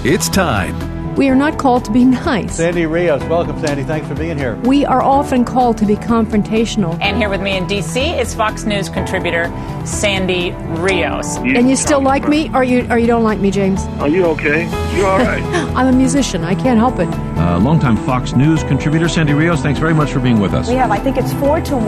It's time. We are not called to be nice. Sandy Rios, welcome, Sandy. Thanks for being here. We are often called to be confrontational. And here with me in D.C. is Fox News contributor Sandy Rios. And you still like me, or you don't like me, James? Are you okay? You all right? I'm a musician. I can't help it. Longtime Fox News contributor Sandy Rios, thanks very much for being with us. We have, I think it's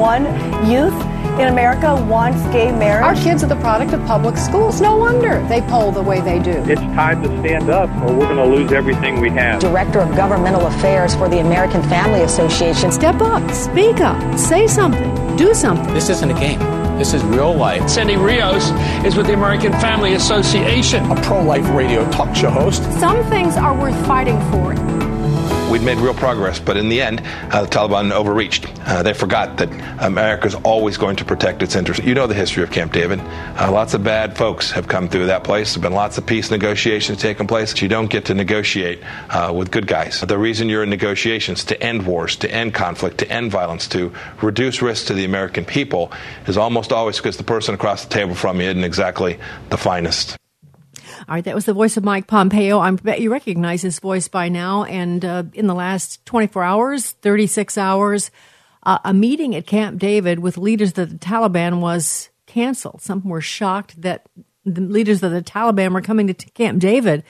4-1 youth in America wants gay marriage. Our kids are the product of public schools. No wonder they poll the way they do. It's time to stand up or we're going to lose everything we have. Director of Governmental Affairs for the American Family Association. Step up, speak up, say something, do something. This isn't a game. This is real life. Sandy Rios is with the American Family Association, a pro-life radio talk show host. Some things are worth fighting for. We'd made real progress, but in the end, the Taliban overreached. They forgot that America's always going to protect its interests. You know the history of Camp David. Lots of bad folks have come through that place. There have been lots of peace negotiations taking place. You don't get to negotiate with good guys. The reason you're in negotiations to end wars, to end conflict, to end violence, to reduce risk to the American people is almost always because the person across the table from you isn't exactly the finest. All right, that was the voice of Mike Pompeo. I bet you recognize his voice by now. And in the last 24 hours, 36 hours, a meeting at Camp David with leaders of the Taliban was canceled. Some were shocked that the leaders of the Taliban were coming to Camp David.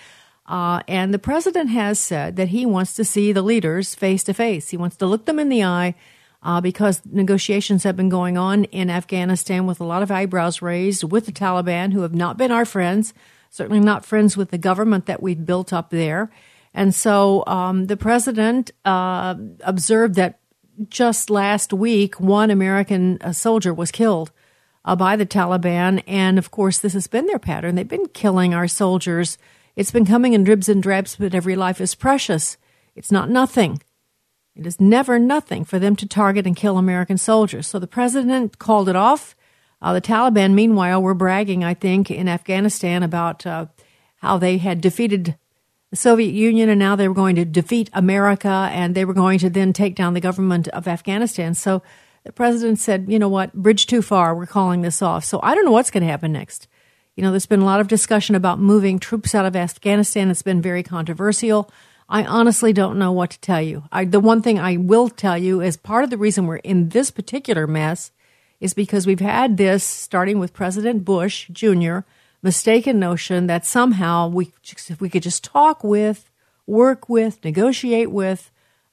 And the president has said that he wants to see the leaders face to face. He wants to look them in the eye because negotiations have been going on in Afghanistan with a lot of eyebrows raised with the Taliban, who have not been our friends. Certainly not friends with the government that we've built up there. And so the president observed that just last week, one American soldier was killed by the Taliban. And, of course, this has been their pattern. They've been killing our soldiers. It's been coming in dribs and drabs, but every life is precious. It's not nothing. It is never nothing for them to target and kill American soldiers. So the president called it off. The Taliban, meanwhile, were bragging, I think, in Afghanistan about how they had defeated the Soviet Union and now they were going to defeat America and they were going to then take down the government of Afghanistan. So the president said, you know what, bridge too far, we're calling this off. So I don't know what's going to happen next. You know, there's been a lot of discussion about moving troops out of Afghanistan. It's been very controversial. I honestly don't know what to tell you. The one thing I will tell you is part of the reason we're in this particular mess is because we've had this, starting with President Bush Jr., mistaken notion that somehow if we could just talk with, work with, negotiate with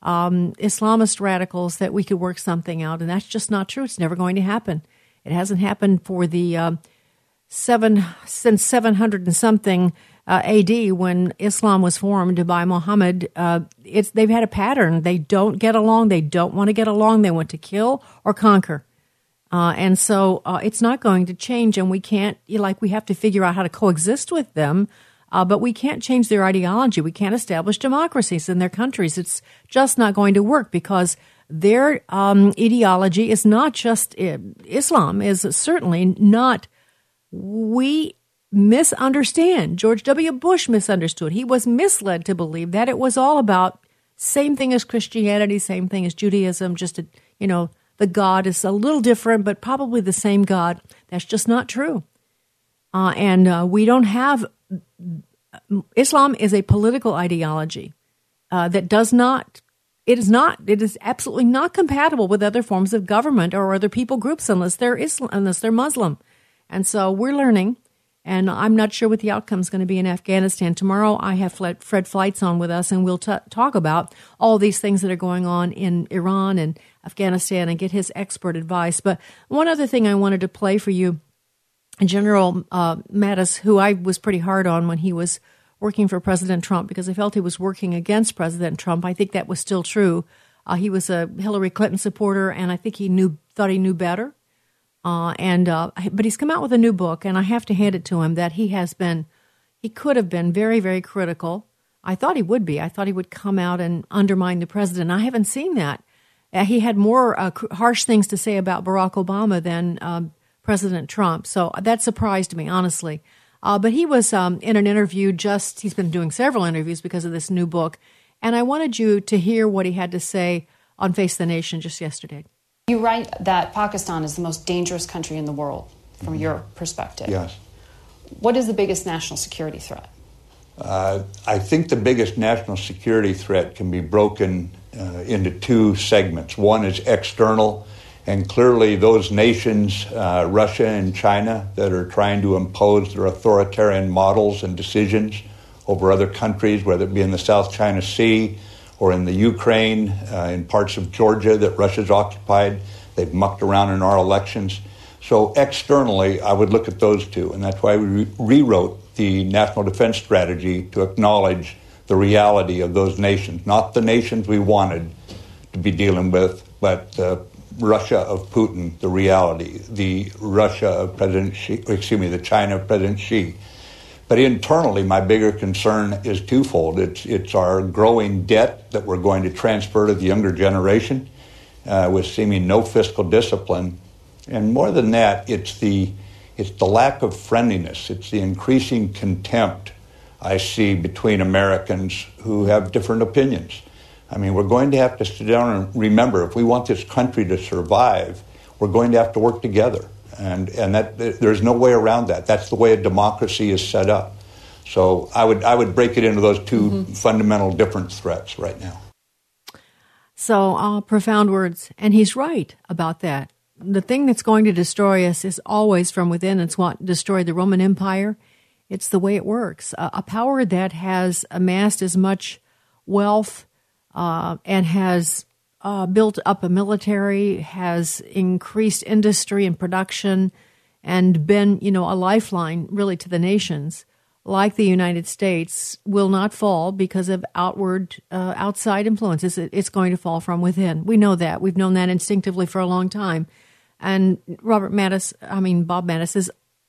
Islamist radicals, that we could work something out. And that's just not true. It's never going to happen. It hasn't happened for the since 700 and something AD, when Islam was formed by Muhammad. They've had a pattern. They don't get along. They don't want to get along. They want to kill or conquer. And so it's not going to change, and we have to figure out how to coexist with them, but we can't change their ideology. We can't establish democracies in their countries. It's just not going to work because their ideology is not just Islam, is certainly not. We misunderstand. George W. Bush misunderstood. He was misled to believe that it was all about same thing as Christianity, same thing as Judaism, just the God is a little different, but probably the same God. That's just not true. And we don't have – Islam is a political ideology that it is absolutely not compatible with other forms of government or other people groups unless they're Muslim. And so we're learning, and I'm not sure what the outcome is going to be in Afghanistan. Tomorrow I have Fred Fleitz on with us, and we'll talk about all these things that are going on in Iran and Afghanistan and get his expert advice. But one other thing I wanted to play for you, General Mattis, who I was pretty hard on when he was working for President Trump because I felt he was working against President Trump. I think that was still true. He was a Hillary Clinton supporter, and I think he thought he knew better. But he's come out with a new book, and I have to hand it to him that he could have been very, very critical. I thought he would be. I thought he would come out and undermine the president. I haven't seen that. He had more harsh things to say about Barack Obama than President Trump. So that surprised me, honestly. But he was in an interview he's been doing several interviews because of this new book. And I wanted you to hear what he had to say on Face the Nation just yesterday. You write that Pakistan is the most dangerous country in the world from your perspective. Yes. What is the biggest national security threat? I think the biggest national security threat can be broken into two segments. One is external, and clearly those nations, Russia and China, that are trying to impose their authoritarian models and decisions over other countries, whether it be in the South China Sea or in the Ukraine, in parts of Georgia that Russia's occupied. They've mucked around in our elections. So externally, I would look at those two, and that's why we rewrote the National Defense Strategy to acknowledge the reality of those nations, not the nations we wanted to be dealing with, but Russia of Putin, the reality, the Russia of President Xi, the China of President Xi. But internally, my bigger concern is twofold. It's our growing debt that we're going to transfer to the younger generation with seeming no fiscal discipline. And more than that, it's the lack of friendliness. It's the increasing contempt I see between Americans who have different opinions. I mean, we're going to have to sit down and remember, if we want this country to survive, we're going to have to work together. And that there's no way around that. That's the way a democracy is set up. So I would break it into those two fundamental different threats right now. So profound words. And he's right about that. The thing that's going to destroy us is always from within. It's what destroyed the Roman Empire. It's the way it works. A power that has amassed as much wealth and has built up a military, has increased industry and production, and been, a lifeline really to the nations, like the United States, will not fall because of outside influences. It's going to fall from within. We know that. We've known that instinctively for a long time. And Bob Mattis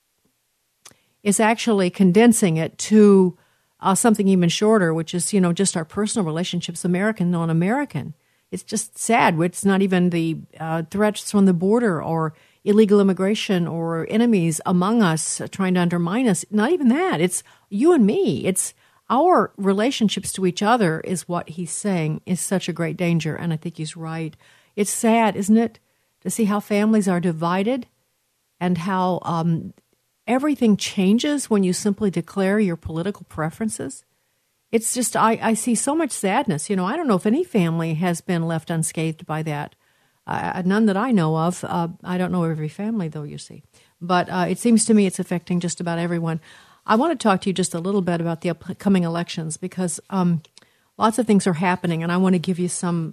is actually condensing it to something even shorter, which is, just our personal relationships, American, non-American. It's just sad. It's not even the threats from the border or illegal immigration or enemies among us trying to undermine us. Not even that. It's you and me. It's our relationships to each other is what he's saying is such a great danger. And I think he's right. It's sad, isn't it, to see how families are divided and how everything changes when you simply declare your political preferences. It's just, I see so much sadness. I don't know if any family has been left unscathed by that. None that I know of. I don't know every family, though, you see. But it seems to me it's affecting just about everyone. I want to talk to you just a little bit about the upcoming elections because lots of things are happening, and I want to give you some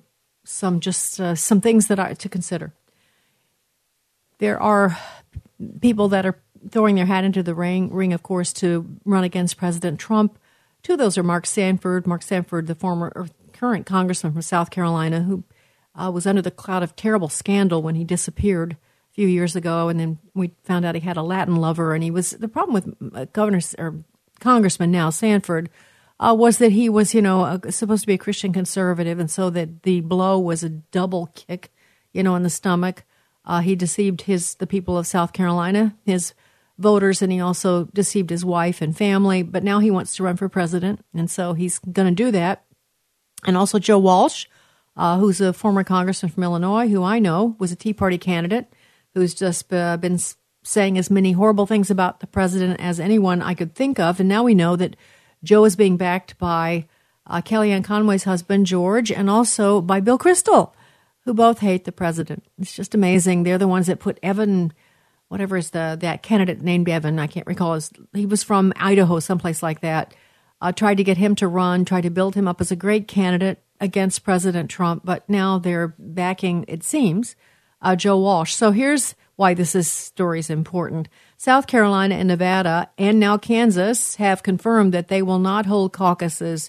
things that are to consider. There are people that are throwing their hat into the ring, of course, to run against President Trump. Two of those are Mark Sanford, the current congressman from South Carolina, who was under the cloud of terrible scandal when he disappeared a few years ago, and then we found out he had a Latin lover. And the problem with Congressman now Sanford was that he was, supposed to be a Christian conservative, and so that the blow was a double kick, in the stomach. He deceived the people of South Carolina, his voters, and he also deceived his wife and family. But now he wants to run for president, and so he's going to do that. And also Joe Walsh, who's a former congressman from Illinois, who I know was a Tea Party candidate, who's just been saying as many horrible things about the president as anyone I could think of. And now we know that Joe is being backed by Kellyanne Conway's husband, George, and also by Bill Kristol, who both hate the president. It's just amazing. They're the ones that put Evan, whatever is that candidate named Evan, I can't recall. He was from Idaho, someplace like that. Tried to get him to run, tried to build him up as a great candidate against President Trump, but now they're backing, it seems, Joe Walsh. So here's why this story is important. South Carolina and Nevada and now Kansas have confirmed that they will not hold caucuses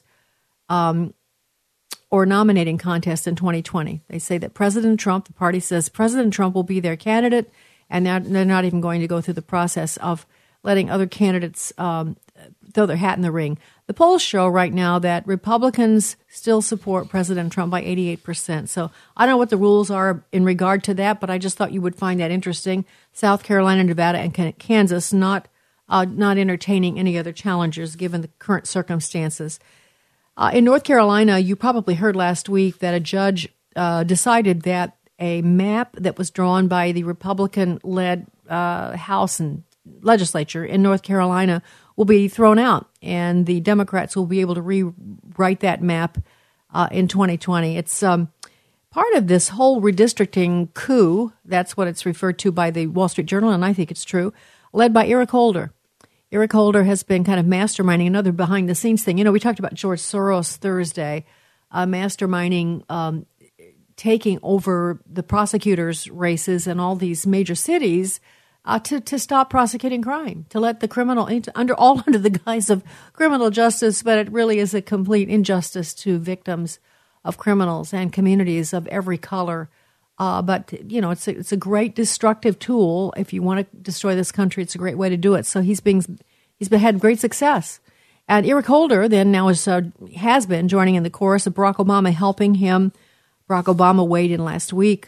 or nominating contests in 2020. They say that President Trump, the party says President Trump will be their candidate, and they're not even going to go through the process of letting other candidates throw their hat in the ring. The polls show right now that Republicans still support President Trump by 88%. So I don't know what the rules are in regard to that, but I just thought you would find that interesting. South Carolina, Nevada, and Kansas not entertaining any other challengers given the current circumstances. In North Carolina, you probably heard last week that a judge decided that a map that was drawn by the Republican-led House and legislature in North Carolina will be thrown out, and the Democrats will be able to rewrite that map in 2020. It's part of this whole redistricting coup. That's what it's referred to by the Wall Street Journal, and I think it's true, led by Eric Holder. Eric Holder has been kind of masterminding another behind-the-scenes thing. You know, we talked about George Soros Thursday, masterminding taking over the prosecutors' races in all these major cities to stop prosecuting crime, to let the criminal under the guise of criminal justice, but it really is a complete injustice to victims of criminals and communities of every color. But you know, it's a great destructive tool. If you want to destroy this country, it's a great way to do it. So he's had great success. And Eric Holder then now has been joining in the chorus of Barack Obama, helping him. Barack Obama weighed in last week.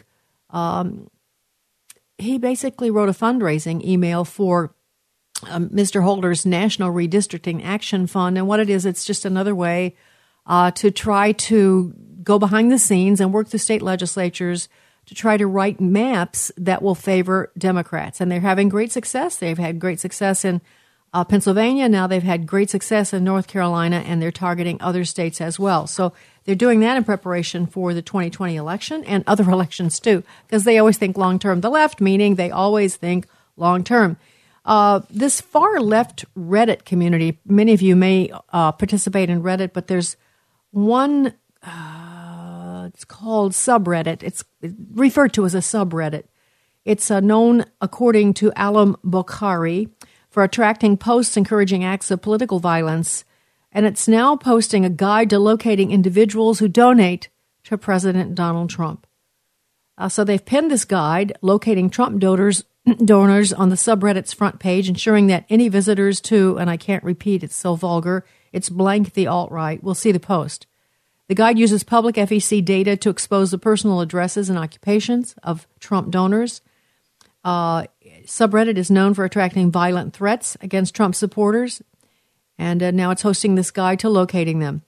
He basically wrote a fundraising email for Mr. Holder's National Redistricting Action Fund. And what it is, it's just another way to try to go behind the scenes and work the state legislatures to try to write maps that will favor Democrats. And they're having great success. They've had great success in Pennsylvania. Now they've had great success in North Carolina, and they're targeting other states as well. So they're doing that in preparation for the 2020 election and other elections too, because they always think long-term. The left, meaning they always think long-term. This far-left Reddit community, many of you may participate in Reddit, but there's one, it's called subreddit. It's referred to as a subreddit. It's known, according to Alam Bokhari, for attracting posts encouraging acts of political violence, and it's now posting a guide to locating individuals who donate to President Donald Trump. So they've pinned this guide, locating Trump donors on the subreddit's front page, ensuring that any visitors to, and I can't repeat, it's so vulgar, it's blank the alt-right, will see the post. The guide uses public FEC data to expose the personal addresses and occupations of Trump donors. Subreddit is known for attracting violent threats against Trump supporters, and now it's hosting this guide to locating them.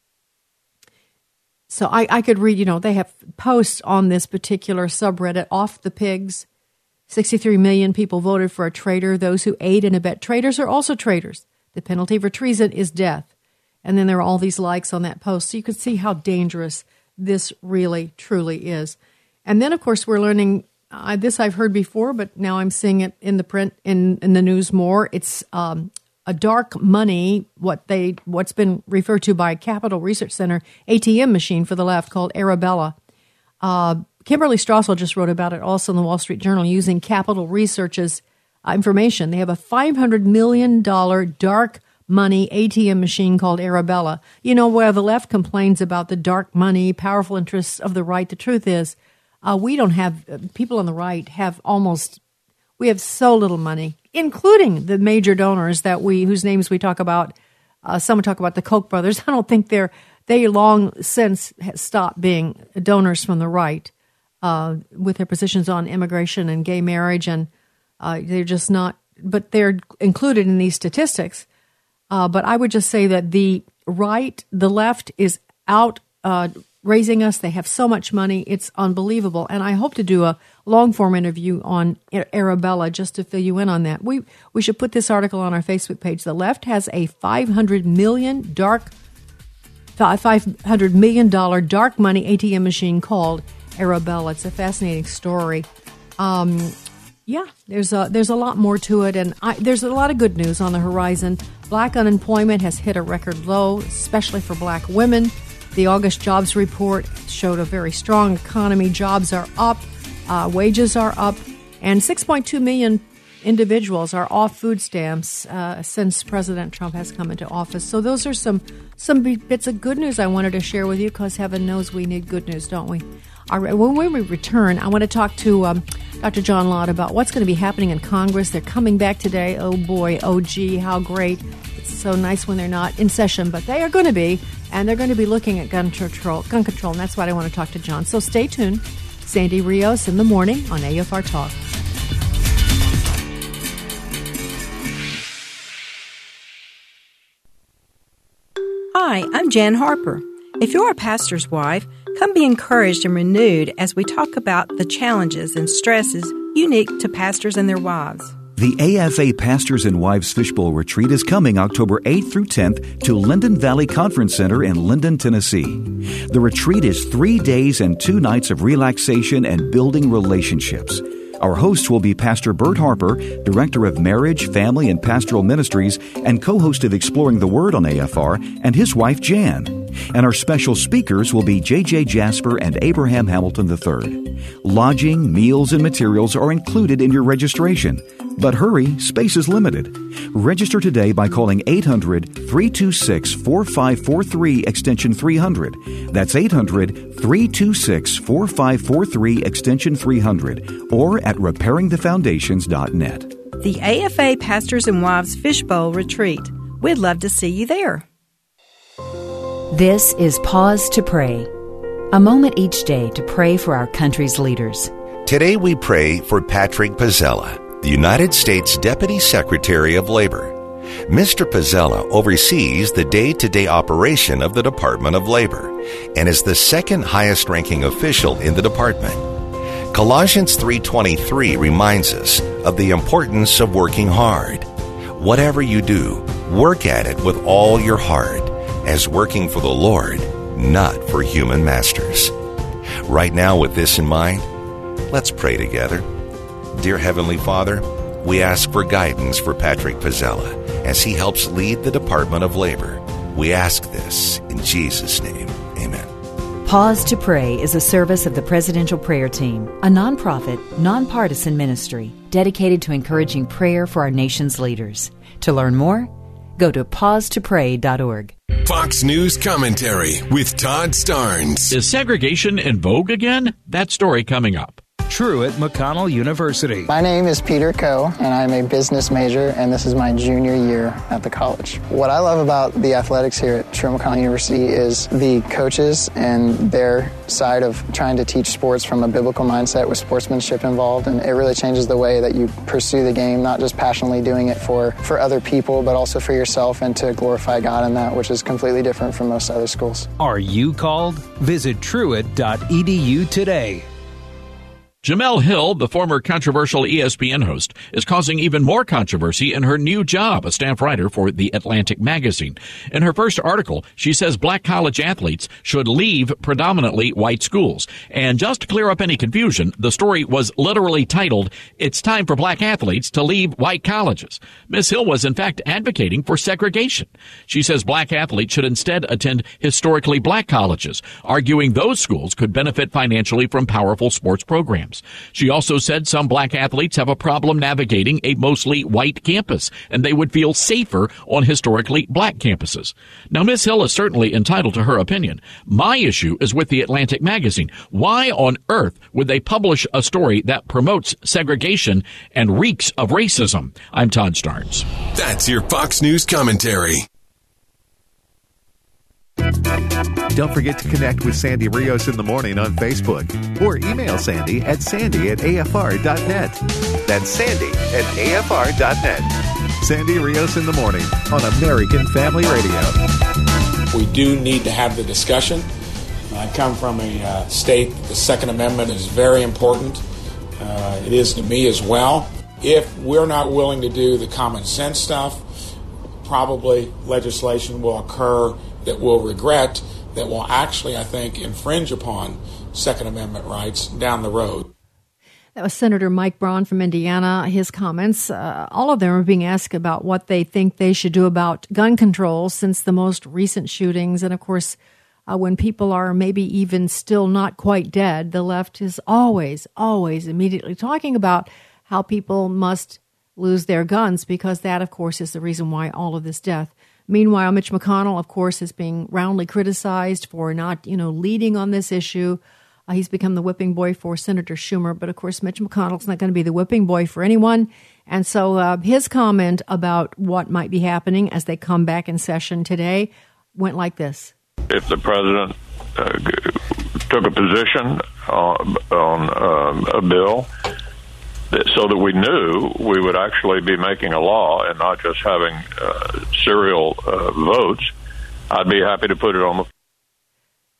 So I could read, you know, they have posts on this particular subreddit, Off the Pigs. 63 million people voted for a traitor. Those who aid and abet traitors are also traitors. The penalty for treason is death. And then there are all these likes on that post. So you can see how dangerous this really, truly is. And then, of course, we're learning, this I've heard before, but now I'm seeing it in the print, in the news more. It's a dark money, what's been referred to by Capital Research Center, ATM machine for the left called Arabella. Kimberly Strassel just wrote about it also in the Wall Street Journal using Capital Research's information. They have a $500 million dark money ATM machine called Arabella. You know, where the left complains about the dark money, powerful interests of the right, the truth is we don't have, people on the right we have so little money, including the major donors whose names we talk about. Someone talk about the Koch brothers. I don't think they long since stopped being donors from the right with their positions on immigration and gay marriage, and they're just not. But they're included in these statistics. But I would just say that the left is out raising us. They have so much money. It's unbelievable. And I hope to do a long-form interview on Arabella just to fill you in on that. We should put this article on our Facebook page. The left has a $500 million dark money ATM machine called Arabella. It's a fascinating story. Yeah, there's a lot more to it, and there's a lot of good news on the horizon. Black unemployment has hit a record low, especially for black women. The August jobs report showed a very strong economy. Jobs are up, wages are up, and 6.2 million individuals are off food stamps since President Trump has come into office. So those are some bits of good news I wanted to share with you, because heaven knows we need good news, don't we? All right, when we return, I want to talk to Dr. John Lott about what's going to be happening in Congress. They're coming back today. Oh, boy. Oh, gee, how great. It's so nice when they're not in session, but they are going to be, and they're going to be looking at gun control, and that's why I want to talk to John. So stay tuned. Sandy Rios in the morning on AFR Talk. Hi, I'm Jan Harper. If you're a pastor's wife, come be encouraged and renewed as we talk about the challenges and stresses unique to pastors and their wives. The AFA Pastors and Wives Fishbowl Retreat is coming October 8th through 10th to Linden Valley Conference Center in Linden, Tennessee. The retreat is 3 days and 2 nights of relaxation and building relationships. Our hosts will be Pastor Bert Harper, Director of Marriage, Family, and Pastoral Ministries, and co-host of Exploring the Word on AFR, and his wife, Jan. And our special speakers will be J.J. Jasper and Abraham Hamilton III. Lodging, meals, and materials are included in your registration. But hurry, space is limited. Register today by calling 800-326-4543 extension 300. That's 800-326-4543 extension 300 or at repairingthefoundations.net. The AFA Pastors and Wives Fishbowl Retreat. We'd love to see you there. This is Pause to Pray, a moment each day to pray for our country's leaders. Today we pray for Patrick Pizzella, the United States Deputy Secretary of Labor. Mr. Pizzella oversees the day-to-day operation of the Department of Labor and is the second highest-ranking official in the department. Colossians 3:23 reminds us of the importance of working hard. Whatever you do, work at it with all your heart, as working for the Lord, not for human masters. Right now, with this in mind, let's pray together. Dear Heavenly Father, we ask for guidance for Patrick Pizzella as he helps lead the Department of Labor. We ask this in Jesus' name. Amen. Pause to Pray is a service of the Presidential Prayer Team, a nonprofit, nonpartisan ministry dedicated to encouraging prayer for our nation's leaders. To learn more, go to pausetopray.org. Fox News Commentary with Todd Starnes. Is segregation in vogue again? That story coming up. Truett McConnell University. My name is Peter Coe, and I'm a business major, and this is my junior year at the college. What I love about the athletics here at Truett McConnell University is the coaches and their side of trying to teach sports from a biblical mindset with sportsmanship involved, and it really changes the way that you pursue the game, not just passionately doing it for other people, but also for yourself and to glorify God in that, which is completely different from most other schools. Are you called? Visit truett.edu today. Jemele Hill, the former controversial ESPN host, is causing even more controversy in her new job, a staff writer for The Atlantic magazine. In her first article, she says black college athletes should leave predominantly white schools. And just to clear up any confusion, the story was literally titled, "It's Time for Black Athletes to Leave White Colleges." Ms. Hill was in fact advocating for segregation. She says black athletes should instead attend historically black colleges, arguing those schools could benefit financially from powerful sports programs. She also said some black athletes have a problem navigating a mostly white campus, and they would feel safer on historically black campuses. Now, Ms. Hill is certainly entitled to her opinion. My issue is with The Atlantic magazine. Why on earth would they publish a story that promotes segregation and reeks of racism? I'm Todd Starnes. That's your Fox News commentary. Don't forget to connect with Sandy Rios in the morning on Facebook or email Sandy at sandy@afr.net. That's sandy@afr.net. Sandy Rios in the morning on American Family Radio. We do need to have the discussion. I come from a state, the Second Amendment is very important. It is to me as well. If we're not willing to do the common sense stuff, probably legislation will occur that we'll regret, that will actually, I think, infringe upon Second Amendment rights down the road. That was Senator Mike Braun from Indiana. His comments, all of them are being asked about what they think they should do about gun control since the most recent shootings. And, of course, when people are maybe even still not quite dead, the left is always immediately talking about how people must lose their guns because that, of course, is the reason why all of this death. Meanwhile, Mitch McConnell, of course, is being roundly criticized for not, leading on this issue. He's become the whipping boy for Senator Schumer. But, of course, Mitch McConnell's not going to be the whipping boy for anyone. And so his comment about what might be happening as they come back in session today went like this. If the president took a position on a bill so that we knew we would actually be making a law and not just having serial votes, I'd be happy to put it on the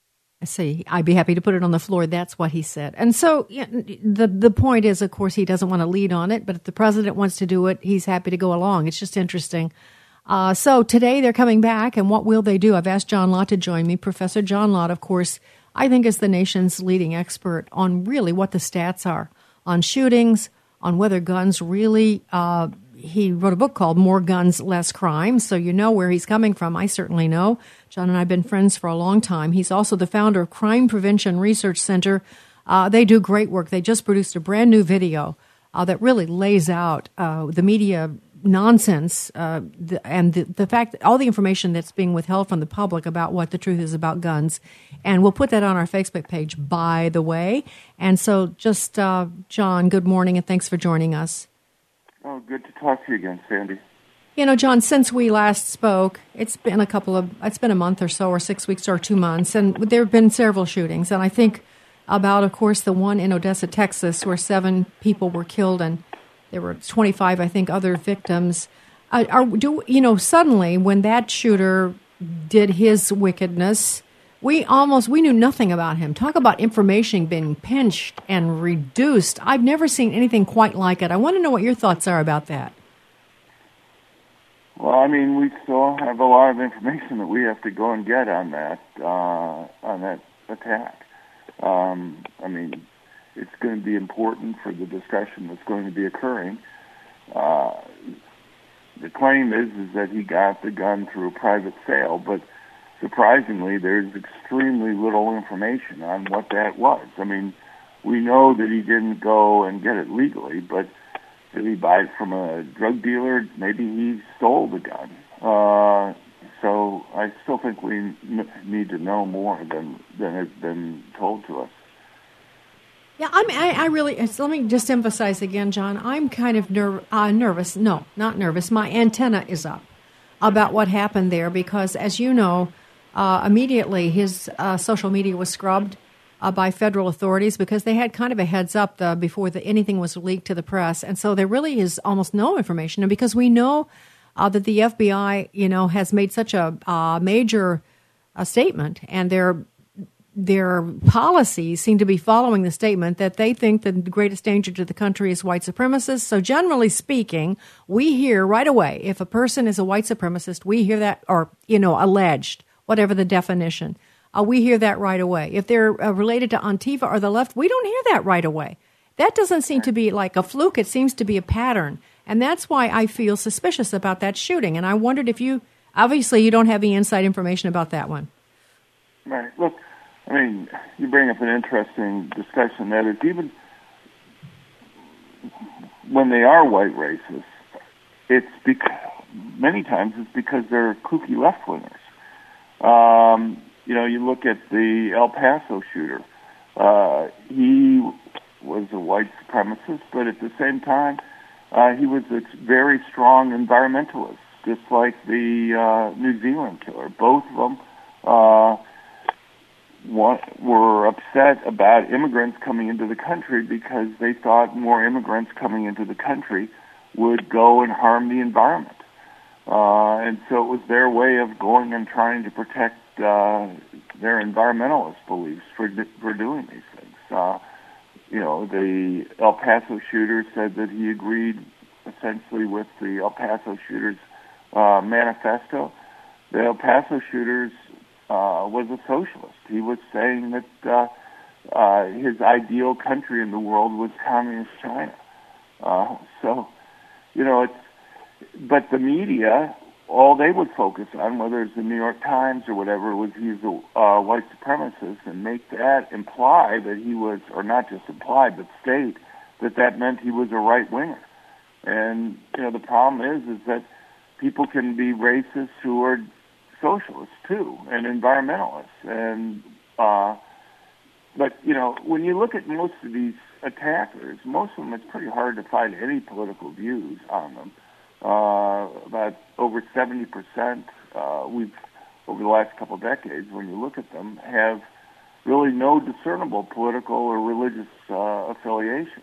see. I'd be happy to put it on the floor. That's what he said. And so the point is, of course, he doesn't want to lead on it, but if the president wants to do it, he's happy to go along. It's just interesting. So today they're coming back, and what will they do? I've asked John Lott to join me. Professor John Lott, of course, I think is the nation's leading expert on really what the stats are on shootings, on whether guns really he wrote a book called More Guns, Less Crime, so you know where he's coming from. I certainly know. John and I have been friends for a long time. He's also the founder of Crime Prevention Research Center. They do great work. They just produced a brand new video that really lays out the media nonsense and the fact that all the information that's being withheld from the public about what the truth is about guns. And we'll put that on our Facebook page, by the way. And so just, John, good morning, and thanks for joining us. Oh, good to talk to you again, Sandy. You know, John, since we last spoke, it's been a month or so, or 6 weeks or 2 months, and there have been several shootings. And I think about, of course, the one in Odessa, Texas, where 7 people were killed and there were 25, I think, other victims. Suddenly, when that shooter did his wickedness, we knew nothing about him. Talk about information being pinched and reduced. I've never seen anything quite like it. I want to know what your thoughts are about that. Well, I mean, we still have a lot of information that we have to go and get on that attack. I mean, it's going to be important for the discussion that's going to be occurring. The claim is that he got the gun through a private sale, but surprisingly, there's extremely little information on what that was. I mean, we know that he didn't go and get it legally, but did he buy it from a drug dealer? Maybe he stole the gun. So I still think we need to know more than has been told to us. Yeah, I really, so let me just emphasize again, John, I'm kind of nervous. No, not nervous. My antenna is up about what happened there because, as you know, immediately his social media was scrubbed by federal authorities because they had kind of a heads up before anything was leaked to the press. And so there really is almost no information. And because we know that the FBI, has made such a major statement, and their policies seem to be following the statement that they think that the greatest danger to the country is white supremacists. So generally speaking, we hear right away, if a person is a white supremacist, we hear that, or, alleged, whatever the definition, we hear that right away. If they're related to Antifa or the left, we don't hear that right away. That doesn't seem to be like a fluke. It seems to be a pattern. And that's why I feel suspicious about that shooting. And I wondered if obviously you don't have any inside information about that one. Right. Look, I mean, you bring up an interesting discussion that is even when they are white racists, many times it's because they're kooky left-wingers. You look at the El Paso shooter. He was a white supremacist, but at the same time, he was a very strong environmentalist, just like the New Zealand killer. Both of them were upset about immigrants coming into the country because they thought more immigrants coming into the country would go and harm the environment. And so it was their way of going and trying to protect their environmentalist beliefs for doing these things. The El Paso shooter said that he agreed essentially with the El Paso shooters' manifesto. The El Paso shooters was a socialist. He was saying that his ideal country in the world was communist China. But the media, all they would focus on, whether it's the New York Times or whatever, was he's a white supremacist, and make that imply that he was, or not just imply, but state that meant he was a right-winger. And, the problem is that people can be racists who are socialists too, and environmentalists. And but when you look at most of these attackers, most of them, it's pretty hard to find any political views on them. About over 70%, over the last couple of decades, when you look at them, have really no discernible political or religious affiliation.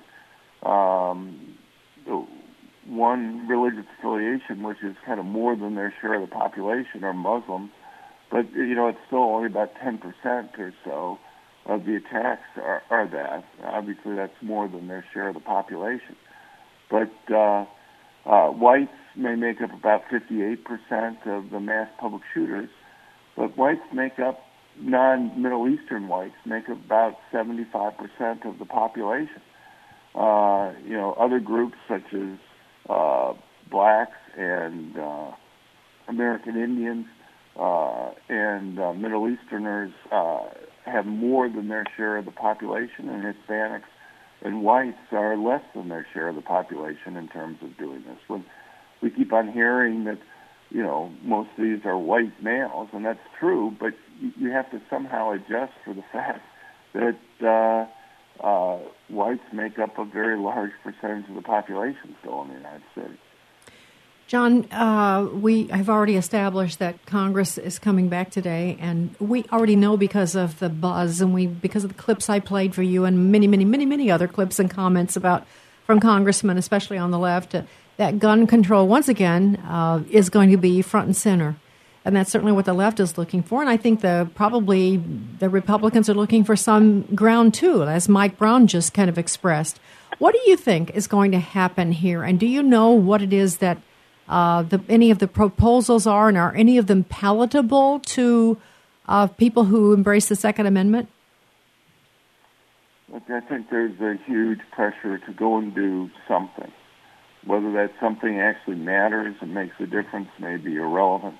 One religious affiliation, which is kind of more than their share of the population, are Muslims, But, it's still only about 10% or so of the attacks are that. Obviously, that's more than their share of the population. But whites may make up about 58% of the mass public shooters, but whites make up, non-Middle Eastern whites make up about 75% of the population. Other groups such as blacks and American Indians and Middle Easterners have more than their share of the population, and Hispanics and whites are less than their share of the population in terms of doing this. When we keep on hearing that, most of these are white males, and that's true, but you have to somehow adjust for the fact that whites make up a very large percentage of the population still in the United States. John, we have already established that Congress is coming back today, and we already know because of the buzz and because of the clips I played for you and many, many, many, many other clips and comments from congressmen, especially on the left, that gun control, once again, is going to be front and center. And that's certainly what the left is looking for. And I think probably the Republicans are looking for some ground, too, as Mike Brown just kind of expressed. What do you think is going to happen here? And do you know what it is that any of the proposals are, and are any of them palatable to people who embrace the Second Amendment? Look, I think there's a huge pressure to go and do something. Whether that something actually matters and makes a difference may be irrelevant.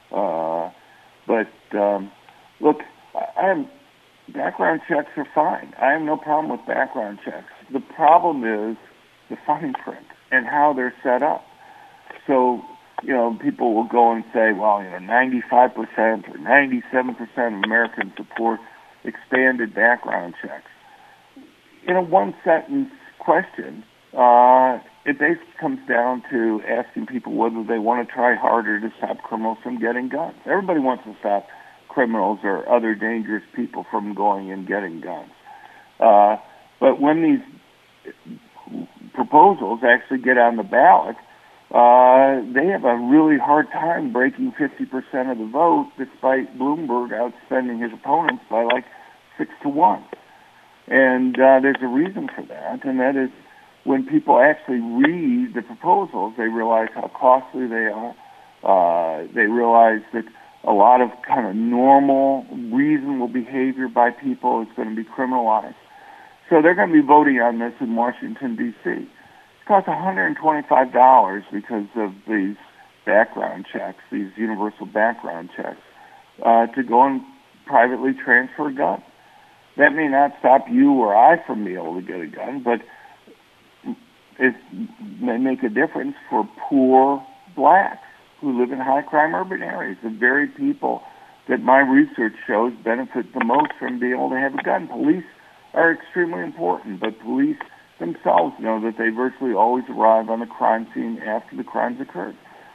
Look, background checks are fine. I have no problem with background checks. The problem is the fine print and how they're set up. So, people will go and say, 95% or 97% of Americans support expanded background checks. In a one-sentence question, it basically comes down to asking people whether they want to try harder to stop criminals from getting guns. Everybody wants to stop criminals or other dangerous people from going and getting guns. But when these proposals actually get on the ballot, they have a really hard time breaking 50% of the vote, despite Bloomberg outspending his opponents by 6-1. And there's a reason for that, and that is when people actually read the proposals, they realize how costly they are. They realize that a lot of kind of normal, reasonable behavior by people is going to be criminalized. So they're going to be voting on this in Washington, D.C. It costs $125 because of these background checks, these universal background checks, to go and privately transfer a gun. That may not stop you or I from being able to get a gun, but it may make a difference for poor blacks who live in high-crime urban areas, the very people that my research shows benefit the most from being able to have a gun. Police are extremely important, but police themselves know that they virtually always arrive on the crime scene after the crime's occurred.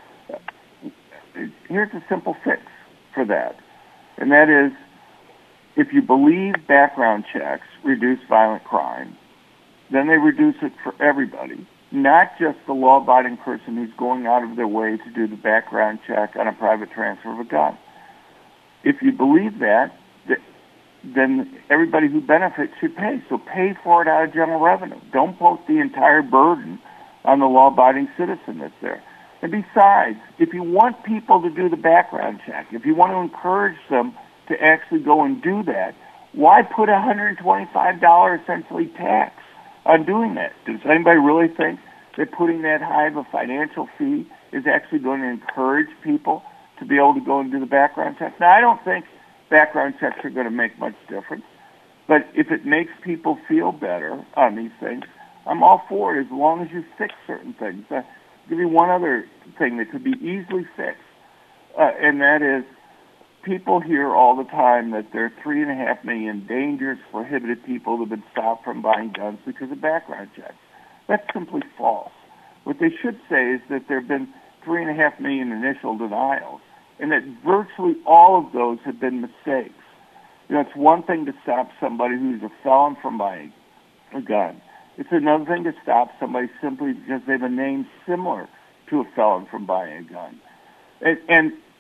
Here's a simple fix for that, and that is, if you believe background checks reduce violent crime, then they reduce it for everybody, not just the law-abiding person who's going out of their way to do the background check on a private transfer of a gun. If you believe that, then everybody who benefits should pay. So pay for it out of general revenue. Don't put the entire burden on the law-abiding citizen that's there. And besides, if you want people to do the background check, if you want to encourage them to actually go and do that, why put $125 essentially tax on doing that? Does anybody really think that putting that high of a financial fee is actually going to encourage people to be able to go and do the background check? Now, I don't think background checks are going to make much difference, but if it makes people feel better on these things, I'm all for it as long as you fix certain things. I'll give you one other thing that could be easily fixed, and that is people hear all the time that there are 3.5 million dangerous, prohibited people that have been stopped from buying guns because of background checks. That's simply false. What they should say is that there have been 3.5 million initial denials, and that virtually all of those have been mistakes. It's one thing to stop somebody who's a felon from buying a gun. It's another thing to stop somebody simply because they have a name similar to a felon from buying a gun. And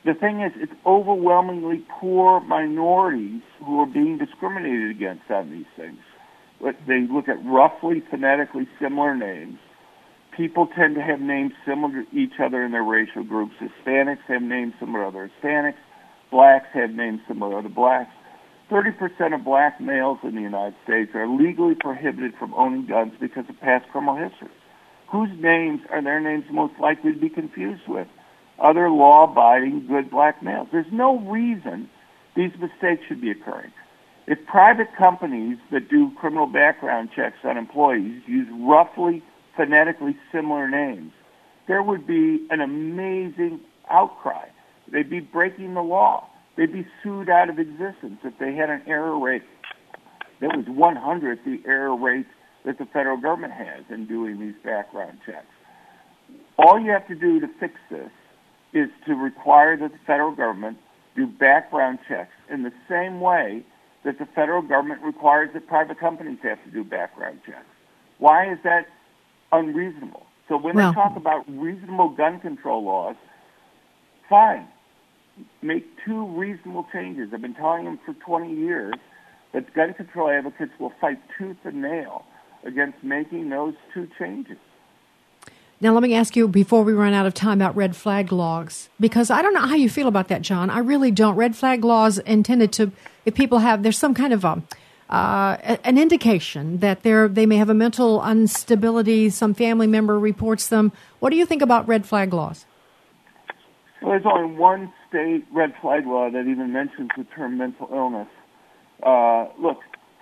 the thing is, it's overwhelmingly poor minorities who are being discriminated against on these things. But they look at roughly phonetically similar names. People tend to have names similar to each other in their racial groups. Hispanics have names similar to other Hispanics. Blacks have names similar to other blacks. 30% of black males in the United States are legally prohibited from owning guns because of past criminal history. Whose names are their names most likely to be confused with? Other law-abiding, good black males. There's no reason these mistakes should be occurring. If private companies that do criminal background checks on employees use roughly phonetically similar names, there would be an amazing outcry. They'd be breaking the law. They'd be sued out of existence if they had an error rate that was 100th the error rate that the federal government has in doing these background checks. All you have to do to fix this is to require that the federal government do background checks in the same way that the federal government requires that private companies have to do background checks. Why is that unreasonable? So when they talk about reasonable gun control laws, fine. Make two reasonable changes. I've been telling them for 20 years that gun control advocates will fight tooth and nail against making those two changes. Now, let me ask you, before we run out of time, about red flag laws, because I don't know how you feel about that, John. I really don't. Red flag laws intended to, if people have, there's some kind of an indication that they may have a mental instability, some family member reports them. What do you think about red flag laws? Well, there's only one state red flag law that even mentions the term mental illness. Look,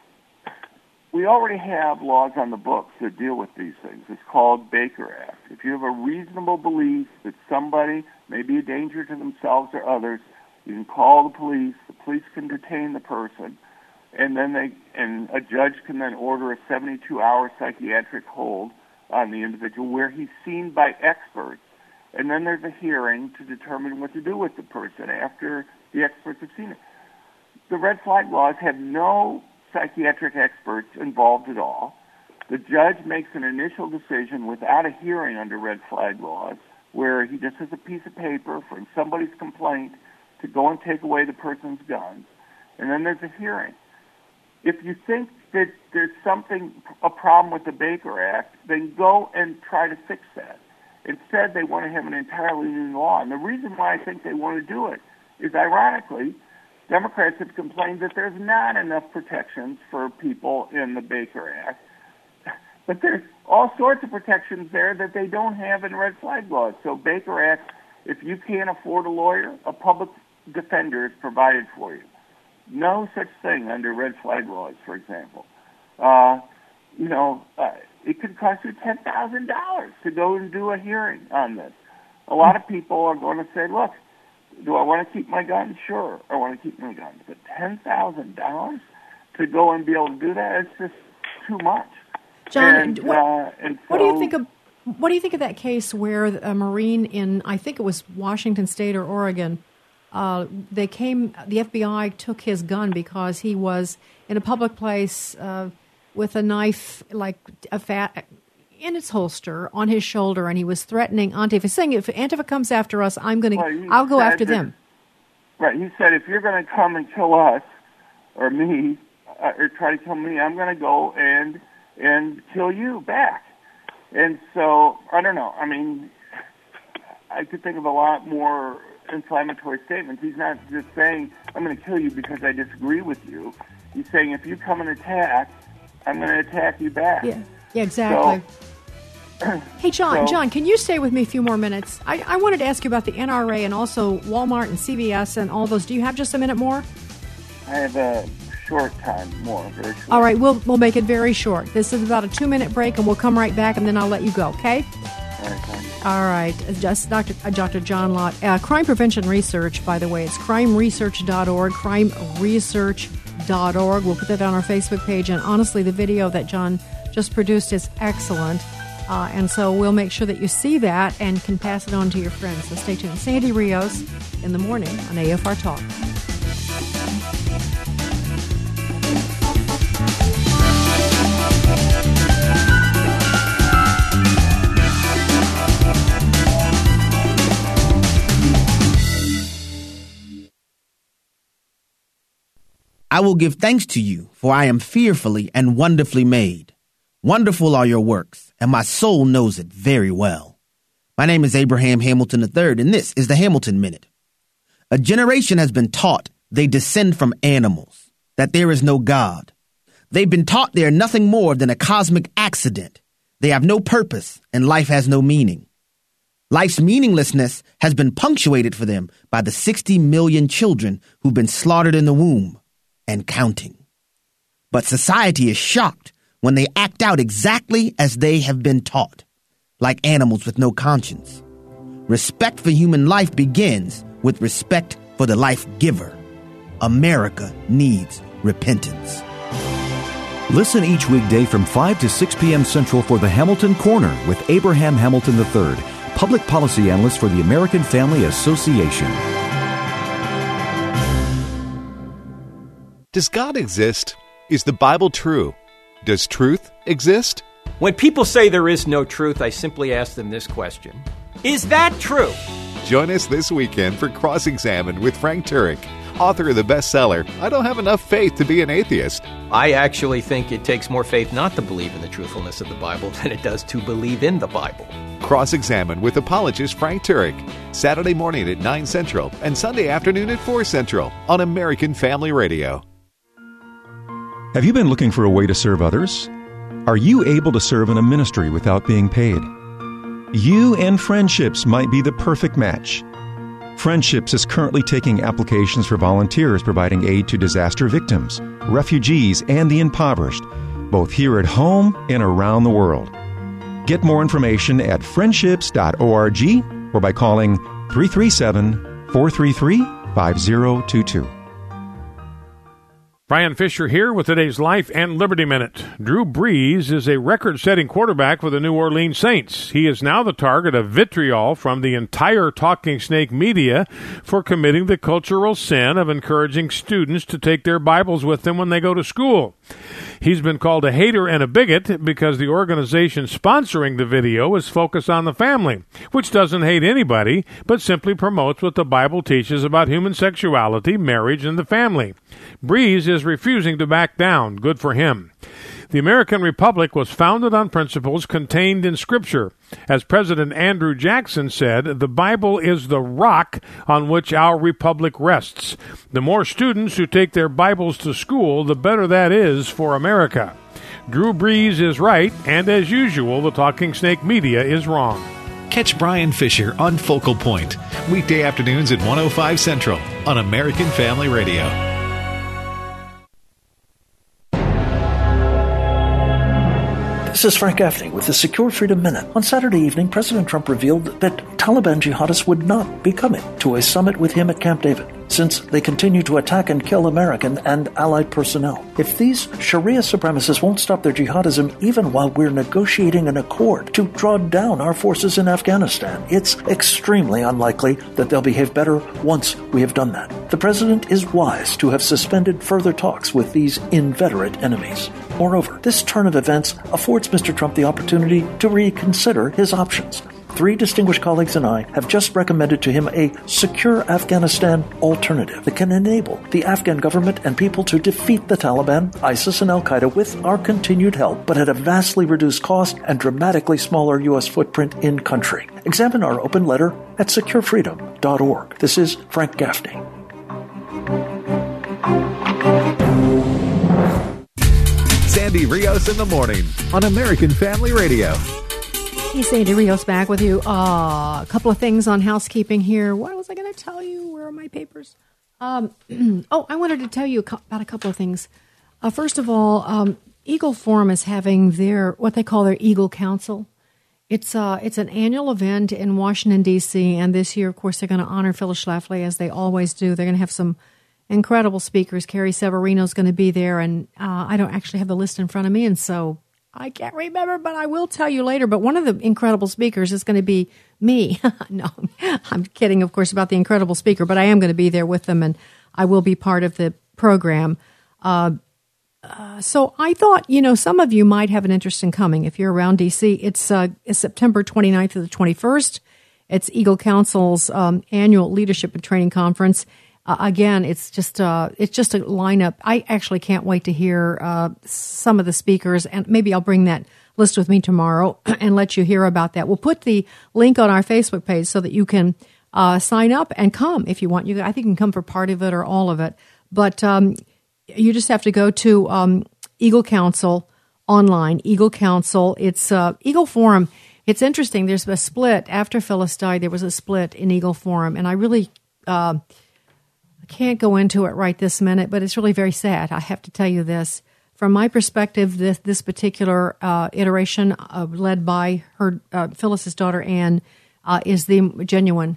we already have laws on the books that deal with these things. It's called Baker Act. If you have a reasonable belief that somebody may be a danger to themselves or others, you can call the police. The police can detain the person, and then a judge can then order a 72-hour psychiatric hold on the individual where he's seen by experts. And then there's a hearing to determine what to do with the person after the experts have seen it. The red flag laws have no psychiatric experts involved at all. The judge makes an initial decision without a hearing under red flag laws, where he just has a piece of paper from somebody's complaint to go and take away the person's guns, and then there's a hearing. If you think that there's a problem with the Baker Act, then go and try to fix that. Instead, they want to have an entirely new law. And the reason why I think they want to do it is, ironically, Democrats have complained that there's not enough protections for people in the Baker Act. But there's all sorts of protections there that they don't have in red flag laws. So Baker Act, if you can't afford a lawyer, a public defender is provided for you. No such thing under red flag laws, for example. It could cost you $10,000 to go and do a hearing on this. A lot of people are going to say, look, do I want to keep my guns? Sure, I want to keep my guns. But $10,000 to go and be able to do that, it's just too much. John, what do you think of? What do you think of that case where a Marine in, I think it was Washington State or Oregon, the FBI took his gun because he was in a public place with a knife, like in its holster on his shoulder, and he was threatening Antifa, saying, "If Antifa comes after us, I'll go after them." Right. He said, "If you're going to come and kill us or me, or try to kill me, I'm going to go and kill you back." And so, I don't know. I mean, I could think of a lot more inflammatory statements. He's not just saying, "I'm going to kill you because I disagree with you." He's saying, "If you come and attack, I'm going to attack you back." Yeah, exactly. Hey, John, can you stay with me a few more minutes? I wanted to ask you about the NRA and also Walmart and CVS and all those. Do you have just a minute more? I have a short time more, very short. All right, we'll make it very short. This is about a 2-minute break, and we'll come right back, and then I'll let you go, okay? All right, thanks. All right, just Dr. John Lott. Crime Prevention Research, by the way, it's crimeresearch.org, crimeresearch.org. We'll put that on our Facebook page, and honestly, the video that John just produced is excellent. And so we'll make sure that you see that and can pass it on to your friends. So stay tuned. Sandy Rios in the morning on AFR Talk. I will give thanks to you, for I am fearfully and wonderfully made. Wonderful are your works, and my soul knows it very well. My name is Abraham Hamilton III, and this is the Hamilton Minute. A generation has been taught they descend from animals, that there is no God. They've been taught they are nothing more than a cosmic accident. They have no purpose, and life has no meaning. Life's meaninglessness has been punctuated for them by the 60 million children who've been slaughtered in the womb and counting. But society is shocked when they act out exactly as they have been taught, like animals with no conscience. Respect for human life begins with respect for the life giver. America needs repentance. Listen each weekday from 5 to 6 p.m. Central for the Hamilton Corner with Abraham Hamilton III, public policy analyst for the American Family Association. Does God exist? Is the Bible true? Does truth exist? When people say there is no truth, I simply ask them this question. Is that true? Join us this weekend for Cross-Examined with Frank Turek, author of the bestseller, I Don't Have Enough Faith to Be an Atheist. I actually think it takes more faith not to believe in the truthfulness of the Bible than it does to believe in the Bible. Cross-Examined with apologist Frank Turek, Saturday morning at 9 Central and Sunday afternoon at 4 Central on American Family Radio. Have you been looking for a way to serve others? Are you able to serve in a ministry without being paid? You and Friendships might be the perfect match. Friendships is currently taking applications for volunteers providing aid to disaster victims, refugees, and the impoverished, both here at home and around the world. Get more information at friendships.org or by calling 337-433-5022. Brian Fisher here with today's Life and Liberty Minute. Drew Brees is a record-setting quarterback for the New Orleans Saints. He is now the target of vitriol from the entire Talking Snake media for committing the cultural sin of encouraging students to take their Bibles with them when they go to school. He's been called a hater and a bigot because the organization sponsoring the video is focused on the family, which doesn't hate anybody, but simply promotes what the Bible teaches about human sexuality, marriage, and the family. Brees is refusing to back down. Good for him. The American Republic was founded on principles contained in Scripture. As President Andrew Jackson said, the Bible is the rock on which our republic rests. The more students who take their Bibles to school, the better that is for America. Drew Brees is right, and as usual, the Talking Snake media is wrong. Catch Brian Fisher on Focal Point, weekday afternoons at 1:05 Central on American Family Radio. This is Frank Gaffney with the Secure Freedom Minute. On Saturday evening, President Trump revealed that Taliban jihadists would not be coming to a summit with him at Camp David, since they continue to attack and kill American and allied personnel. If these Sharia supremacists won't stop their jihadism even while we're negotiating an accord to draw down our forces in Afghanistan, it's extremely unlikely that they'll behave better once we have done that. The president is wise to have suspended further talks with these inveterate enemies. Moreover, this turn of events affords Mr. Trump the opportunity to reconsider his options. 3 distinguished colleagues and I have just recommended to him a secure Afghanistan alternative that can enable the Afghan government and people to defeat the Taliban, ISIS, and Al-Qaeda with our continued help, but at a vastly reduced cost and dramatically smaller U.S. footprint in country. Examine our open letter at securefreedom.org. This is Frank Gaffney. Sandy Rios in the morning on American Family Radio. Hey, Sandy Rios back with you. A couple of things on housekeeping here. What was I going to tell you? Where are my papers? I wanted to tell you about a couple of things. First of all, Eagle Forum is having what they call their Eagle Council. It's an annual event in Washington, D.C., and this year, of course, they're going to honor Phyllis Schlafly, as they always do. They're going to have some incredible speakers. Carrie Severino is going to be there, and I don't actually have the list in front of me, and so I can't remember, but I will tell you later. But one of the incredible speakers is going to be me. No, I'm kidding, of course, about the incredible speaker, but I am going to be there with them, and I will be part of the program. So I thought, some of you might have an interest in coming if you're around D.C. It's September 29th to the 21st. It's Eagle Council's annual Leadership and Training Conference. Again, it's just a lineup. I actually can't wait to hear some of the speakers, and maybe I'll bring that list with me tomorrow and let you hear about that. We'll put the link on our Facebook page so that you can sign up and come if you want. I think you can come for part of it or all of it. But you just have to go to Eagle Council online, Eagle Council. It's Eagle Forum. It's interesting. There's a split. After Phyllis died, there was a split in Eagle Forum, and I really can't go into it right this minute, but it's really very sad. I have to tell you this. From my perspective, this particular iteration led by her Phyllis's daughter, Anne, is the genuine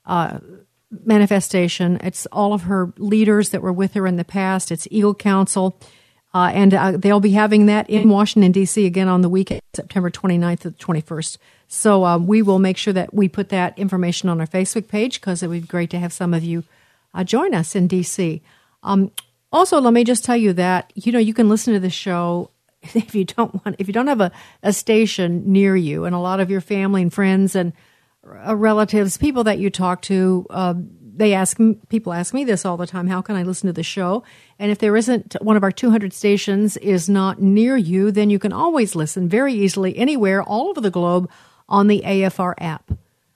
manifestation. It's all of her leaders that were with her in the past. It's Eagle Council, and they'll be having that in Washington, D.C. again on the weekend, September 29th to the 21st. So we will make sure that we put that information on our Facebook page because it would be great to have some of you join us in D.C. Also, let me just tell you that, you can listen to the show if you don't have a station near you, and a lot of your family and friends and relatives, people that you talk to, people ask me this all the time, how can I listen to the show? And if there isn't, one of our 200 stations is not near you, then you can always listen very easily anywhere all over the globe on the AFR app.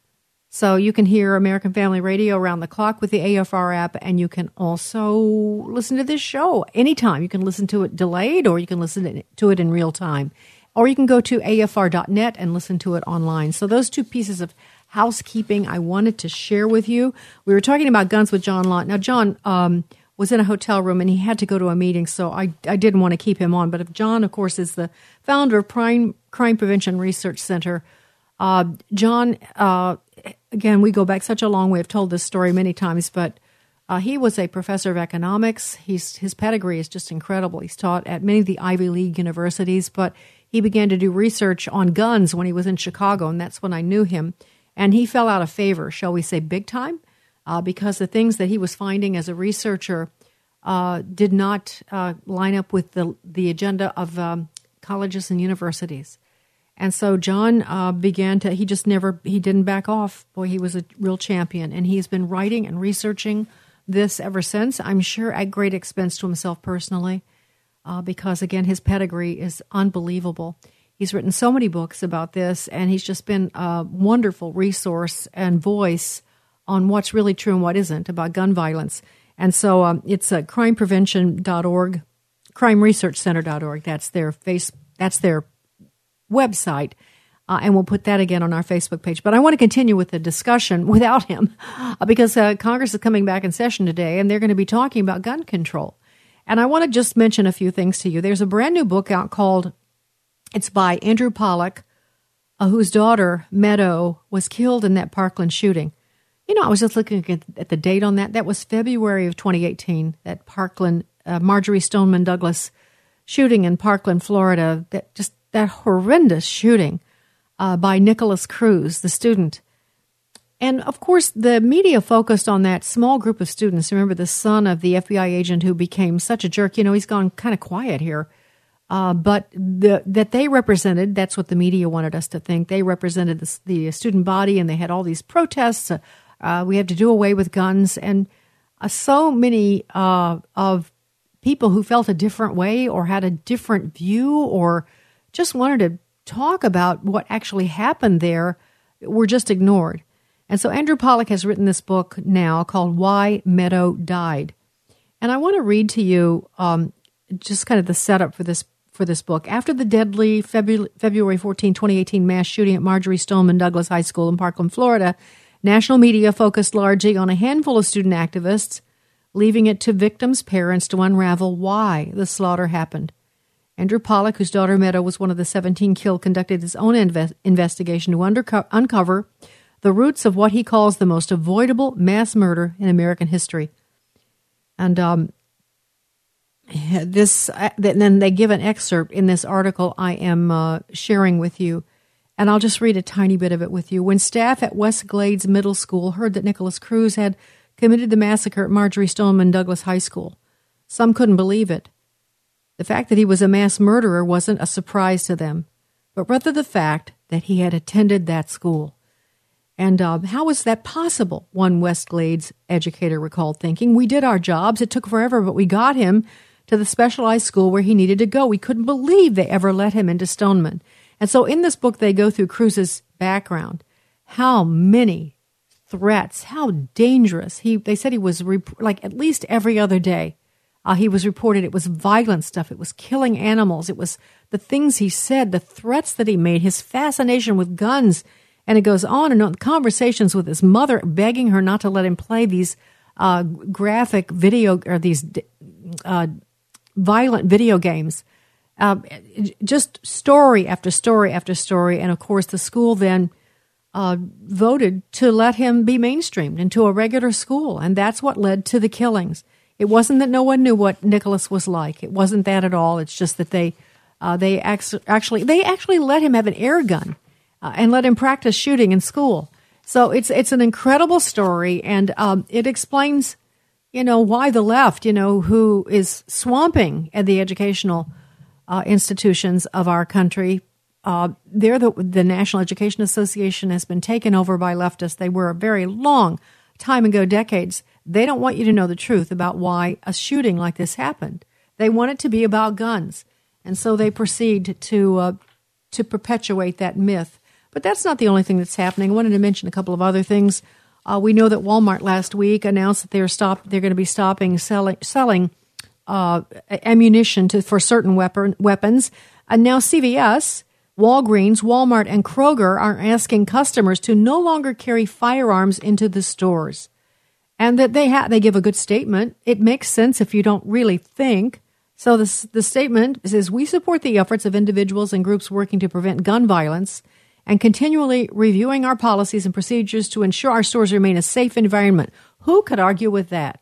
So you can hear American Family Radio around the clock with the AFR app, and you can also listen to this show anytime. You can listen to it delayed, or you can listen to it in real time. Or you can go to afr.net and listen to it online. So those two pieces of housekeeping I wanted to share with you. We were talking about guns with John Lott. Now, John was in a hotel room, and he had to go to a meeting, so I didn't want to keep him on. But if John, of course, is the founder of Crime Prevention Research Center. John, again, we go back such a long way. I've told this story many times, but he was a professor of economics. His pedigree is just incredible. He's taught at many of the Ivy League universities, but he began to do research on guns when he was in Chicago, and that's when I knew him. And he fell out of favor, shall we say, big time, because the things that he was finding as a researcher did not line up with the agenda of colleges and universities. And so John he didn't back off. Boy, he was a real champion. And he's been writing and researching this ever since, I'm sure at great expense to himself personally, because, again, his pedigree is unbelievable. He's written so many books about this, and he's just been a wonderful resource and voice on what's really true and what isn't about gun violence. And so it's crimeprevention.org, crimeresearchcenter.org. That's their website, and we'll put that again on our Facebook page. But I want to continue with the discussion without him because Congress is coming back in session today, and they're going to be talking about gun control. And I want to just mention a few things to you. There's a brand new book out it's by Andrew Pollack, whose daughter, Meadow, was killed in that Parkland shooting. I was just looking at the date on that. That was February of 2018, that Parkland, Marjorie Stoneman Douglas shooting in Parkland, Florida, that horrendous shooting by Nicholas Cruz, the student. And, of course, the media focused on that small group of students. Remember, the son of the FBI agent who became such a jerk. He's gone kind of quiet here. But that they represented, that's what the media wanted us to think, they represented the student body, and they had all these protests. We have to do away with guns. And so many of people who felt a different way or had a different view or just wanted to talk about what actually happened there were just ignored. And so Andrew Pollack has written this book now called Why Meadow Died. And I want to read to you just kind of the setup for this book. After the deadly February 14, 2018 mass shooting at Marjorie Stoneman Douglas High School in Parkland, Florida, national media focused largely on a handful of student activists, leaving it to victims' parents to unravel why the slaughter happened. Andrew Pollack, whose daughter Meadow was one of the 17 killed, conducted his own investigation to uncover the roots of what he calls the most avoidable mass murder in American history. And then they give an excerpt in this article I am sharing with you, and I'll just read a tiny bit of it with you. When staff at West Glades Middle School heard that Nicholas Cruz had committed the massacre at Marjorie Stoneman Douglas High School, some couldn't believe it. The fact that he was a mass murderer wasn't a surprise to them, but rather the fact that he had attended that school. And how is that possible? One West Glades educator recalled thinking. We did our jobs. It took forever, but we got him to the specialized school where he needed to go. We couldn't believe they ever let him into Stoneman. And so in this book, they go through Cruz's background. How many threats, how dangerous. They said he was like at least every other day. He was reported it was violent stuff. It was killing animals. It was the things he said, the threats that he made, his fascination with guns. And it goes on and on. Conversations with his mother begging her not to let him play these graphic video or these violent video games. Just story after story after story. And of course, the school then voted to let him be mainstreamed into a regular school. And that's what led to the killings. It wasn't that no one knew what Nicholas was like. It wasn't that at all. It's just that they actually let him have an air gun and let him practice shooting in school. So it's an incredible story, and it explains, why the left, who is swamping at the educational institutions of our country. They're the National Education Association has been taken over by leftists. They were a very long time ago, decades. They don't want you to know the truth about why a shooting like this happened. They want it to be about guns. And so they proceed to perpetuate that myth. But that's not the only thing that's happening. I wanted to mention a couple of other things. We know that Walmart last week announced that they're going to be stopping selling ammunition for certain weapons. And now CVS, Walgreens, Walmart, and Kroger are asking customers to no longer carry firearms into the stores. And that they give a good statement. It makes sense if you don't really think. So the statement says, we support the efforts of individuals and groups working to prevent gun violence and continually reviewing our policies and procedures to ensure our stores remain a safe environment. Who could argue with that?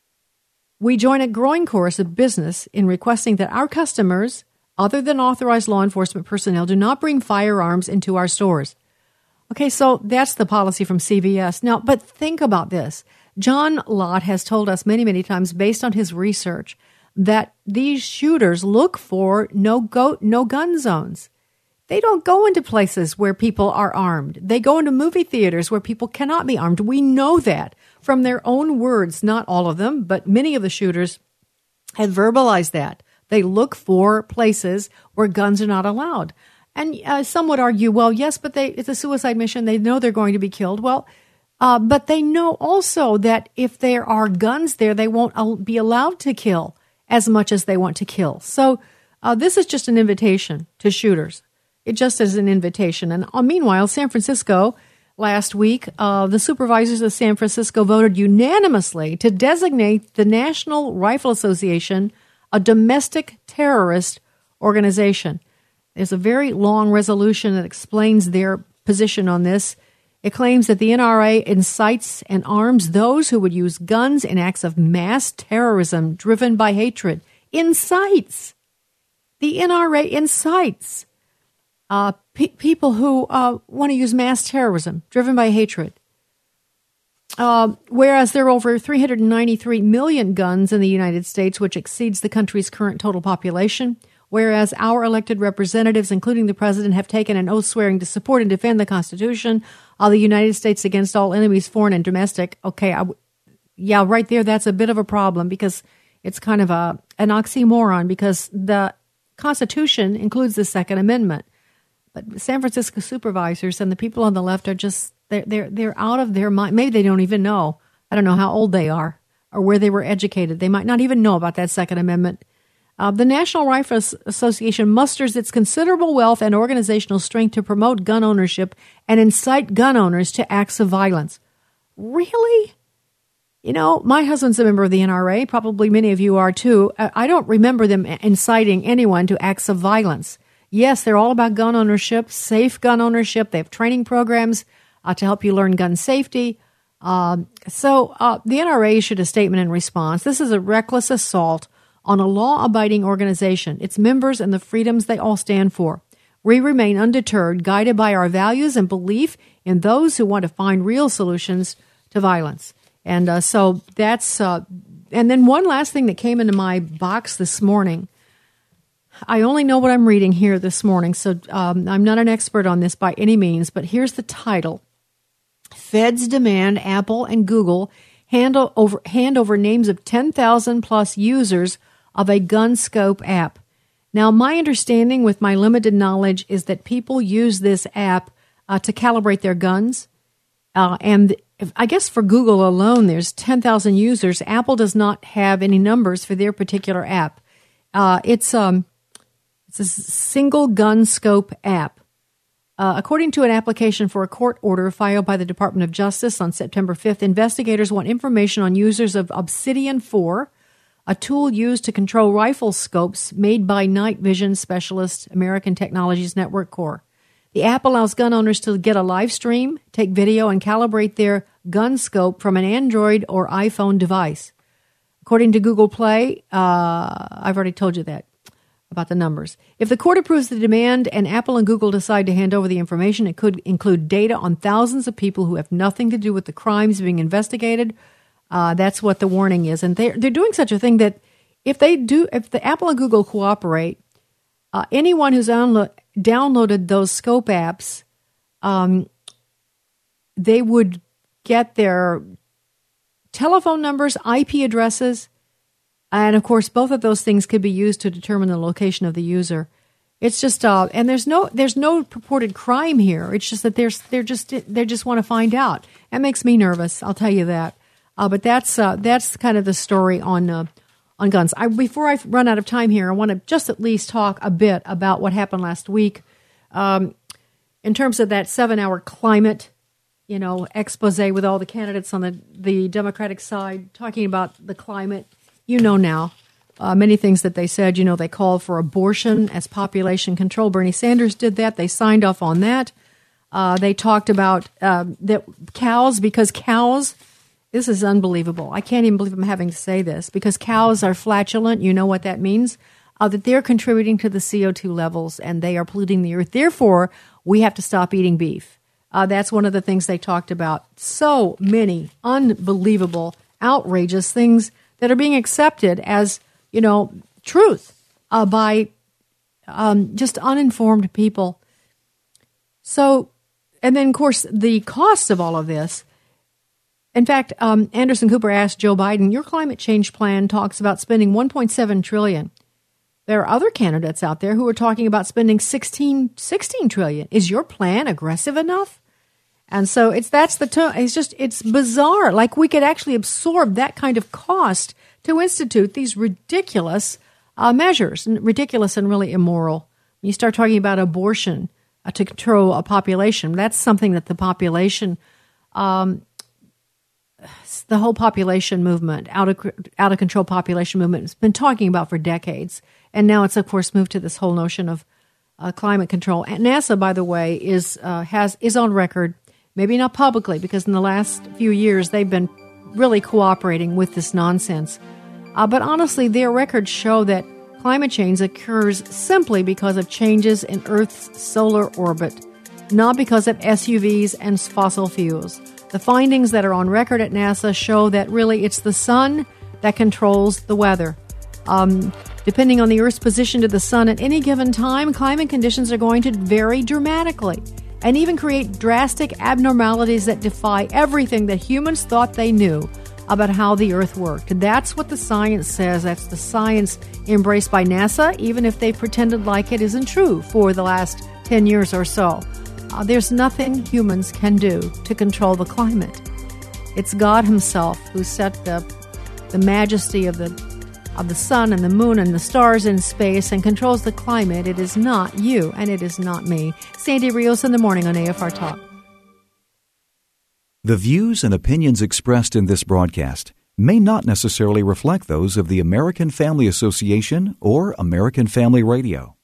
We join a growing chorus of business in requesting that our customers, other than authorized law enforcement personnel, do not bring firearms into our stores. Okay, so that's the policy from CVS. Now, but think about this. John Lott has told us many, many times, based on his research, that these shooters look for no gun zones. They don't go into places where people are armed. They go into movie theaters where people cannot be armed. We know that from their own words, not all of them, but many of the shooters have verbalized that. They look for places where guns are not allowed. And some would argue, well, yes, but it's a suicide mission. They know they're going to be killed. Well, but they know also that if there are guns there, they won't be allowed to kill as much as they want to kill. So this is just an invitation to shooters. It just is an invitation. And meanwhile, San Francisco, last week, the supervisors of San Francisco voted unanimously to designate the National Rifle Association a domestic terrorist organization. There's a very long resolution that explains their position on this. It claims that the NRA incites and arms those who would use guns in acts of mass terrorism driven by hatred. Incites. The NRA incites people who want to use mass terrorism driven by hatred. Whereas there are over 393 million guns in the United States, which exceeds the country's current total population. Whereas our elected representatives, including the president, have taken an oath swearing to support and defend the Constitution of the United States against all enemies, foreign and domestic. Okay, right there, that's a bit of a problem because it's kind of an oxymoron because the Constitution includes the Second Amendment. But San Francisco supervisors and the people on the left are just, they're out of their mind. Maybe they don't even know. I don't know how old they are or where they were educated. They might not even know about that Second Amendment. The National Rifle Association musters its considerable wealth and organizational strength to promote gun ownership and incite gun owners to acts of violence. Really? My husband's a member of the NRA. Probably many of you are too. I don't remember them inciting anyone to acts of violence. Yes, they're all about gun ownership, safe gun ownership. They have training programs to help you learn gun safety. So the NRA issued a statement in response. This is a reckless assault on a law-abiding organization, its members, and the freedoms they all stand for. We remain undeterred, guided by our values and belief in those who want to find real solutions to violence. And so that's... and then one last thing that came into my box this morning. I only know what I'm reading here this morning, so I'm not an expert on this by any means, but here's the title. feds demand Apple and Google hand over names of 10,000 plus users of a GunScope app. Now, my understanding with my limited knowledge is that people use this app to calibrate their guns. And I guess for Google alone, there's 10,000 users. Apple does not have any numbers for their particular app. It's a single GunScope app. According to an application for a court order filed by the Department of Justice on September 5th, investigators want information on users of Obsidian 4, a tool used to control rifle scopes made by night vision specialist American Technologies Network Corps. The app allows gun owners to get a live stream, take video, and calibrate their gun scope from an Android or iPhone device. According to Google Play, I've already told you that about the numbers. If the court approves the demand and Apple and Google decide to hand over the information, it could include data on thousands of people who have nothing to do with the crimes being investigated. That's what the warning is. And they're doing such a thing that if the Apple and Google cooperate, anyone who's downloaded those scope apps, they would get their telephone numbers, IP addresses, and of course, both of those things could be used to determine the location of the user. It's just, and there's no purported crime here. It's just that they just want to find out. That makes me nervous. I'll tell you that. But that's kind of the story on guns. Before I run out of time here, I want to just at least talk a bit about what happened last week, in terms of that 7-hour climate, expose with all the candidates on the Democratic side talking about the climate. Now, many things that they said. They called for abortion as population control. Bernie Sanders did that. They signed off on that. They talked about that cows, because cows. This is unbelievable. I can't even believe I'm having to say this, because cows are flatulent. You know what that means? That they're contributing to the CO2 levels and they are polluting the earth. Therefore, we have to stop eating beef. That's one of the things they talked about. So many unbelievable, outrageous things that are being accepted as, truth by just uninformed people. So, and then, of course, the cost of all of this. In fact, Anderson Cooper asked Joe Biden, your climate change plan talks about spending $1.7 trillion. There are other candidates out there who are talking about spending $16 trillion. Is your plan aggressive enough? And so it's bizarre. Like we could actually absorb that kind of cost to institute these ridiculous measures, ridiculous and really immoral. When you start talking about abortion to control a population, that's something that the population, the whole population movement, out of control population movement, has been talking about for decades. And now it's, of course, moved to this whole notion of climate control. And NASA, by the way, is on record. Maybe not publicly, because in the last few years they've been really cooperating with this nonsense. But honestly, their records show that climate change occurs simply because of changes in Earth's solar orbit, not because of SUVs and fossil fuels. The findings that are on record at NASA show that really it's the sun that controls the weather. Depending on the Earth's position to the sun at any given time, climate conditions are going to vary dramatically and even create drastic abnormalities that defy everything that humans thought they knew about how the Earth worked. That's what the science says. That's the science embraced by NASA, even if they pretended like it isn't true for the last 10 years or so. There's nothing humans can do to control the climate. It's God himself who set the majesty of the sun and the moon and the stars in space and controls the climate. It is not you and it is not me. Sandy Rios in the morning on AFR Talk. The views and opinions expressed in this broadcast may not necessarily reflect those of the American Family Association or American Family Radio.